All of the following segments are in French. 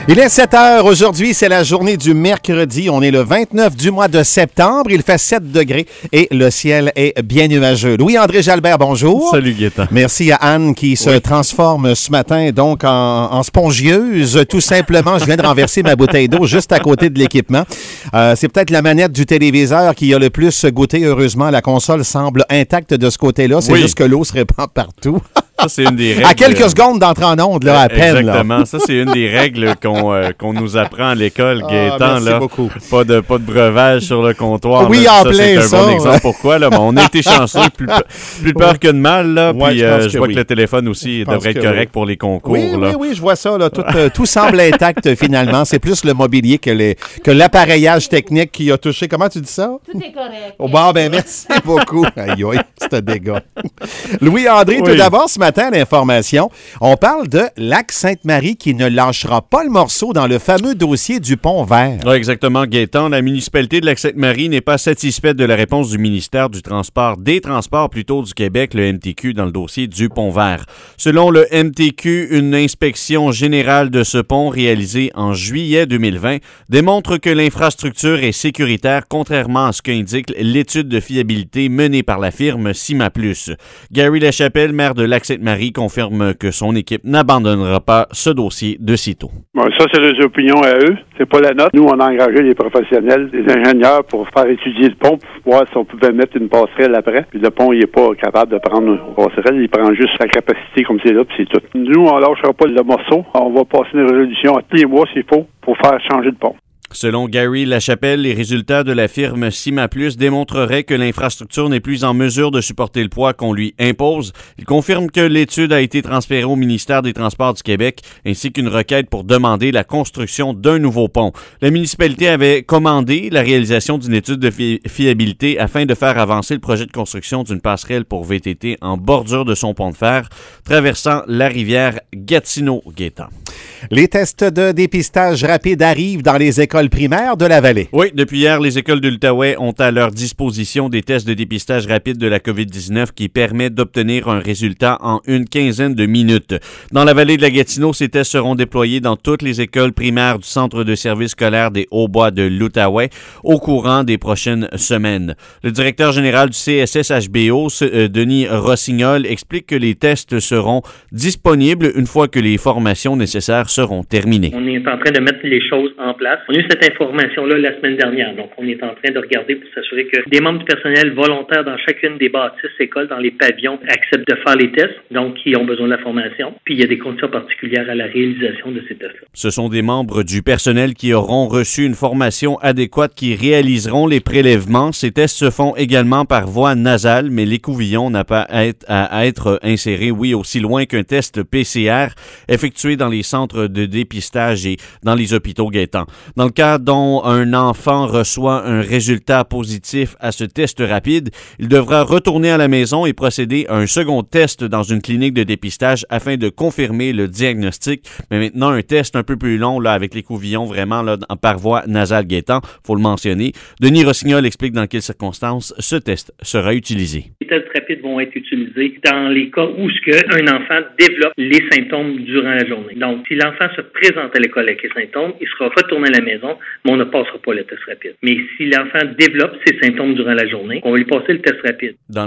Il est 7 heures. Aujourd'hui, c'est la journée du mercredi. On est le 29 du mois de septembre. Il fait 7 degrés et le ciel est bien nuageux. Louis-André Jalbert, bonjour. Salut, Gaétan. Merci à Anne qui se transforme ce matin donc en spongieuse. Tout simplement, je viens de renverser ma bouteille d'eau juste à côté de l'équipement. C'est peut-être la manette du téléviseur qui a le plus goûté. Heureusement, la console semble intacte de ce côté-là. C'est juste que l'eau se répand partout. Ça, c'est une des règles. À quelques secondes d'entrer en onde, là, à peine. Exactement. Là. Ça, c'est une des règles qu'on nous apprend à l'école, Gaétan. Merci beaucoup. Pas de breuvage sur le comptoir. Oui, là. en plein ça. C'est un bon exemple. Pourquoi? Là? On a été chanceux. Plus peur que de mal. Là. Ouais, puis je vois que le téléphone aussi devrait être correct pour les concours. Oui, je vois ça. Là. Tout semble intact finalement. C'est plus le mobilier que l'appareillage technique qui a touché. Comment tu dis ça? Tout est correct. Oh, bon, ben merci beaucoup. Aïe, aïe, c'est un dégât. Louis-André, tout d'abord, ce matin, l'information, on parle de Lac-Sainte-Marie qui ne lâchera pas le morceau dans le fameux dossier du pont vert. Oui, exactement, Gaétan. La municipalité de Lac-Sainte-Marie n'est pas satisfaite de la réponse du ministère des Transports plutôt du Québec, le MTQ, dans le dossier du pont vert. Selon le MTQ, une inspection générale de ce pont réalisée en juillet 2020 démontre que l'infrastructure est sécuritaire, contrairement à ce qu'indique l'étude de fiabilité menée par la firme CIMAplus. Gary Lachapelle, maire de Lac-Sainte-Marie, confirme que son équipe n'abandonnera pas ce dossier de sitôt. Bon, ça, c'est des opinions à eux. C'est pas la nôtre. Nous, on a engagé des professionnels, des ingénieurs pour faire étudier le pont, pour voir si on pouvait mettre une passerelle après. Puis le pont, il n'est pas capable de prendre une passerelle. Il prend juste sa capacité comme c'est là, puis c'est tout. Nous, on lâchera pas le morceau. On va passer une résolution à tous les mois s'il faut pour faire changer le pont. Selon Gary Lachapelle, les résultats de la firme CIMAplus démontreraient que l'infrastructure n'est plus en mesure de supporter le poids qu'on lui impose. Il confirme que l'étude a été transférée au ministère des Transports du Québec ainsi qu'une requête pour demander la construction d'un nouveau pont. La municipalité avait commandé la réalisation d'une étude de fiabilité afin de faire avancer le projet de construction d'une passerelle pour VTT en bordure de son pont de fer traversant la rivière Gatineau-Gaétan. Les tests de dépistage rapide arrivent dans les écoles primaires de la vallée. Oui, depuis hier, les écoles de l'Outaouais ont à leur disposition des tests de dépistage rapide de la COVID-19 qui permettent d'obtenir un résultat en une quinzaine de minutes. Dans la vallée de la Gatineau, ces tests seront déployés dans toutes les écoles primaires du Centre de service scolaire des Hauts-Bois de l'Outaouais au courant des prochaines semaines. Le directeur général du CSSHBO, Denis Rossignol, explique que les tests seront disponibles une fois que les formations nécessaires seront terminées. On est en train de mettre les choses en place. On a eu cette information-là la semaine dernière. Donc, on est en train de regarder pour s'assurer que des membres du personnel volontaires dans chacune des bâtisses écoles, dans les pavillons, acceptent de faire les tests, donc qui ont besoin de la formation. Puis, il y a des conditions particulières à la réalisation de ces tests-là. Ce sont des membres du personnel qui auront reçu une formation adéquate qui réaliseront les prélèvements. Ces tests se font également par voie nasale, mais l'écouvillon n'a pas à être inséré, aussi loin qu'un test PCR effectué dans les centres de dépistage et dans les hôpitaux Gaétan. Dans le cas dont un enfant reçoit un résultat positif à ce test rapide, il devra retourner à la maison et procéder à un second test dans une clinique de dépistage afin de confirmer le diagnostic. Mais maintenant, un test un peu plus long là, avec l'écouvillon vraiment là, par voie nasale Gaétan, faut le mentionner. Denis Rossignol explique dans quelles circonstances ce test sera utilisé. Les tests rapides vont être utilisés dans les cas où un enfant développe les symptômes durant la journée. Donc, si l'enfant se présente à l'école avec les symptômes, il sera retourné à la maison, mais on ne passera pas le test rapide. Mais si l'enfant développe ses symptômes durant la journée, on va lui passer le test rapide. Dans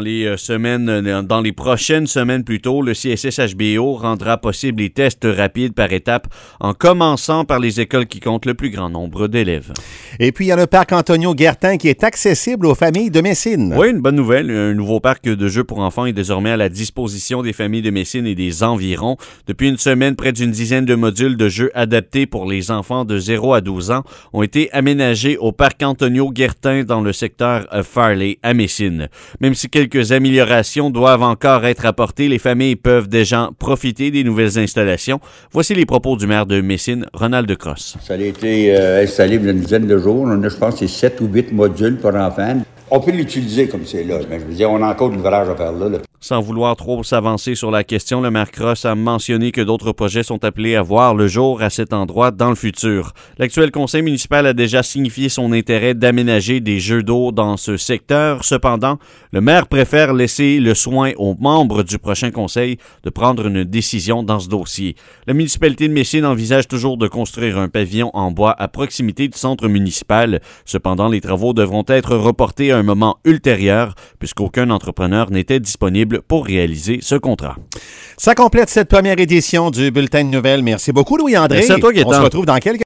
les prochaines semaines plutôt, le CSSHBO rendra possible les tests rapides par étapes en commençant par les écoles qui comptent le plus grand nombre d'élèves. Et puis, il y a le parc Antonio-Guertin qui est accessible aux familles de Messine. Oui, une bonne nouvelle. Un nouveau parc de jeux pour enfants est désormais à la disposition des familles de Messine et des environs. Depuis une semaine, près d'une dizaine de modules de jeux adaptés pour les enfants de 0 à 12 ans ont été aménagés au parc Antonio-Guertin dans le secteur Farley à Messine. Même si quelques améliorations doivent encore être apportées, les familles peuvent déjà profiter des nouvelles installations. Voici les propos du maire de Messine, Ronald Decrosse. Ça a été installé il y a une dizaine de jours. On a, je pense, 7 ou 8 modules pour enfants. On peut l'utiliser comme c'est là. Mais je veux dire, on a encore de l'ouvrage à faire là. Sans vouloir trop s'avancer sur la question, le maire Cross a mentionné que d'autres projets sont appelés à voir le jour à cet endroit dans le futur. L'actuel conseil municipal a déjà signifié son intérêt d'aménager des jeux d'eau dans ce secteur. Cependant, le maire préfère laisser le soin aux membres du prochain conseil de prendre une décision dans ce dossier. La municipalité de Messine envisage toujours de construire un pavillon en bois à proximité du centre municipal. Cependant, les travaux devront être reportés à un moment ultérieur puisqu'aucun entrepreneur n'était disponible pour réaliser ce contrat. Ça complète cette première édition du Bulletin de nouvelles. Merci beaucoup, Louis-André. Merci à toi, Gaétan. On se retrouve dans quelques